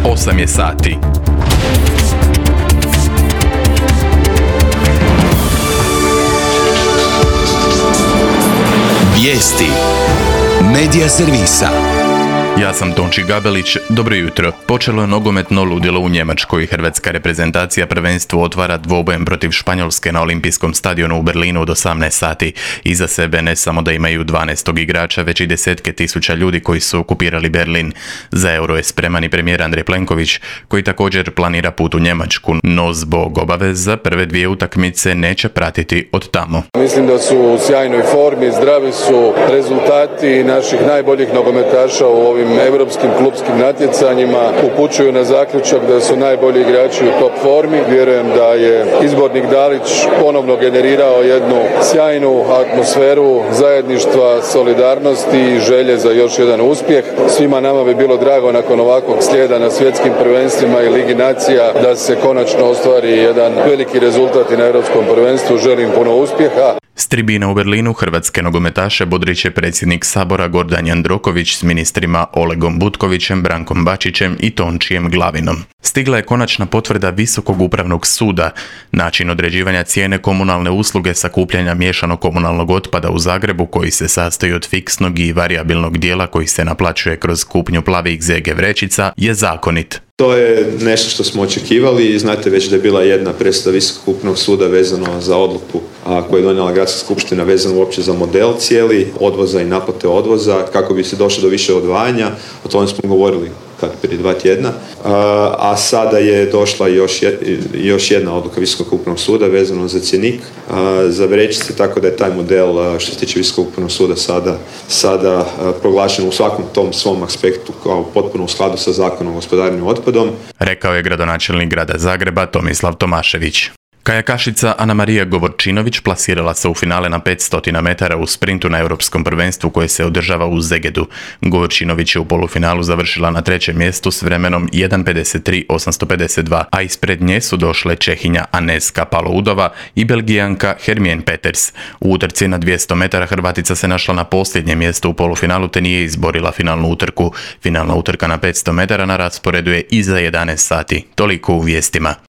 8 je sati. Vijesti Medija servisa. Ja sam Tonči Gabelić, dobro jutro. Počelo je nogometno ludilo u Njemačkoj. Hrvatska reprezentacija prvenstvo otvara dvobojem protiv Španjolske na Olimpijskom stadionu u Berlinu od 18 sati. Iza sebe ne samo da imaju 12 igrača, već i desetke tisuća ljudi koji su okupirali Berlin. Za Euro je spreman i premijer Andrej Plenković, koji također planira put u Njemačku, no zbog obaveza prve dvije utakmice neće pratiti od tamo. Mislim da su u sjajnoj formi, zdravi su rezultati naših najboljih nogometaša u ovim europskim klupskim natjecanjima, upućuju na zaključak da su najbolji igrači u top formi. Vjerujem da je izbornik Dalić ponovno generirao jednu sjajnu atmosferu zajedništva, solidarnosti i želje za još jedan uspjeh. Svima nama bi bilo drago nakon ovakvog slijeda na svjetskim prvenstvima i Ligi nacija da se konačno ostvari jedan veliki rezultat i na europskom prvenstvu. Želim puno uspjeha. S tribina u Berlinu hrvatske nogometaše bodrit će predsjednik Sabora Gordan Jandroković s ministrima Olegom Butkovićem, Brankom Bačićem i Tončijem Glavinom. Stigla je konačna potvrda Visokog upravnog suda. Način određivanja cijene komunalne usluge sakupljanja miješanog komunalnog otpada u Zagrebu, koji se sastoji od fiksnog i varijabilnog dijela koji se naplaćuje kroz kupnju plavih ZG vrećica, je zakonit. To je nešto što smo očekivali i znate već da je bila jedna presuda Visokog upravnog suda vezano za odluku koju je donijela Gradska skupština vezano uopće za model cijeli odvoza i naplate odvoza kako bi se došlo do više odvajanja. O tome smo govorili prije 2 tjedna, a sada je došla još jedna odluka Visokog upravnog suda vezano za cjenik za vrećice, tako da je taj model što se tiče Visokog upravnog suda sada proglašen u svakom tom svom aspektu kao potpuno u skladu sa Zakonom o gospodarenju otpadom. Rekao je gradonačelnik grada Zagreba Tomislav Tomašević. Kajakašica Anamarija Govorčinović plasirala se u finale na 500 metara u sprintu na europskom prvenstvu koje se održava u Zegedu. Govorčinović je u polufinalu završila na 3. mjestu s vremenom 1.53.852, a ispred nje su došle Čehinja Aneska Paloudova i Belgijanka Hermien Peters. U utrci na 200 metara Hrvatica se našla na posljednjem mjestu u polufinalu te nije izborila finalnu utrku. Finalna utrka na 500 metara na rasporedu je iza 11 sati. Toliko u vijestima.